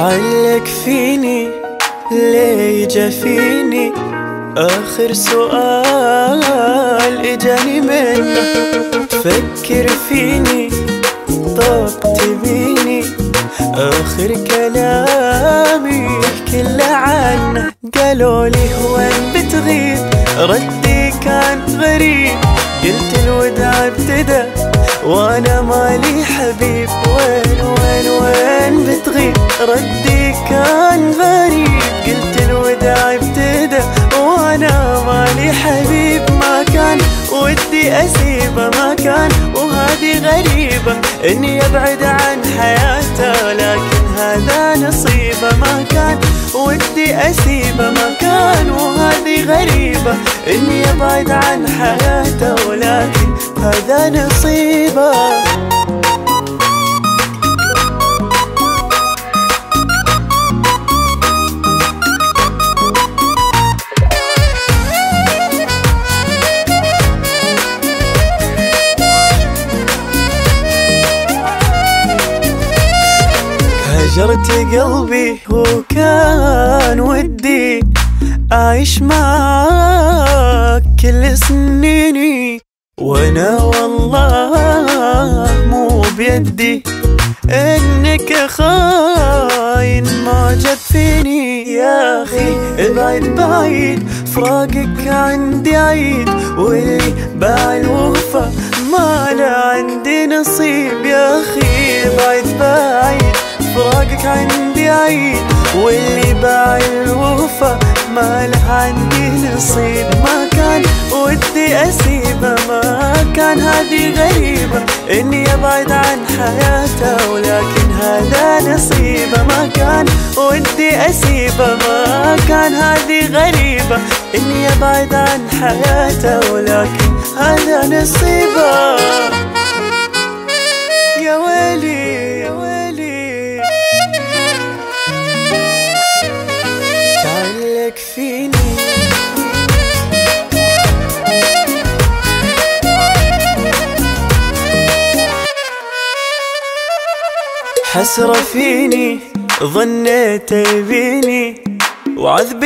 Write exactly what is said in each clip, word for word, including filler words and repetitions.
تعلق فيني ليه جفيني آخر سؤال إجاني منه. تفكر فيني طب تبيني آخر كلامي كله عنه. قالولي وين بتغيب ردي كان غريب، قلت الوداع ابتدى وانا مالي حبيب. وين وين وين بتغيب ردي كان غريب، قلت الوداع ابتدى وانا مالي حبيب. ما كان ودي اسيبه ما كان وهذه غريبة اني ابعد عن حياته، لكن هذا نصيبه. ما كان ودي اسيبه ما كان وهذه غريبة اني ابعد عن حياته، ولكن هذا نصيبه. هجرت قلبي وكان ودي أعيش معاك كل سنيني، وانا والله مو بيدي انك خاين معجب فيني. يا اخي ابعد بعيد فراقك عندي عيد، واللي باع الوفا ما لا عندي نصيب. يا اخي ابعد بعيد فراقك عندي عيد، واللي باع الوفا ما له عندي نصيب. ما كان ودي اسيبه ما كان هذه غريبة اني ابعد عن حياته، ولكن هذا نصيبه. ما كان ودي اسيبه ما كان هذه غريبة اني ابعد عن حياته، ولكن هذا نصيبه. يا ويلي يا ويلي تعلق فيني. حسرة فيني ظنيت يبيني، وعذب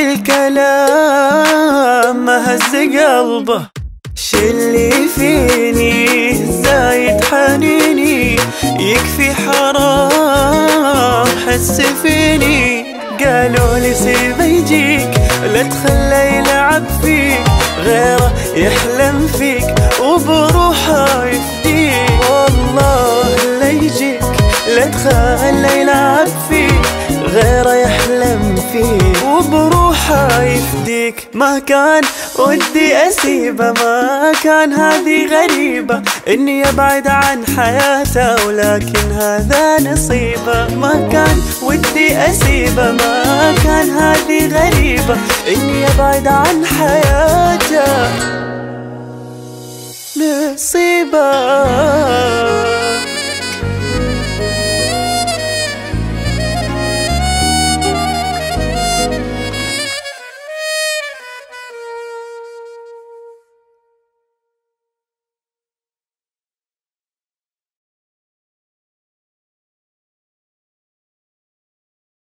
الكلام ما هز قلبه. شلي فيني زايد حنيني يكفي حرام حس فيني. قالوا لي سيبه يجيك لا تخلى يلعب فيك، غيره يحلم فيك وبروحه يفديك. والله لا يجيك لا تخلى يلعب فيك، غيره يحلم فيك وبروحه يفديك. ما كان ودي اسيبه ما كان هذه غريبة اني ابعد عن حياته، ولكن هذا نصيبه. ما كان ودي اسيبه ما كان هذه غريبة اني ابعد عن حياته،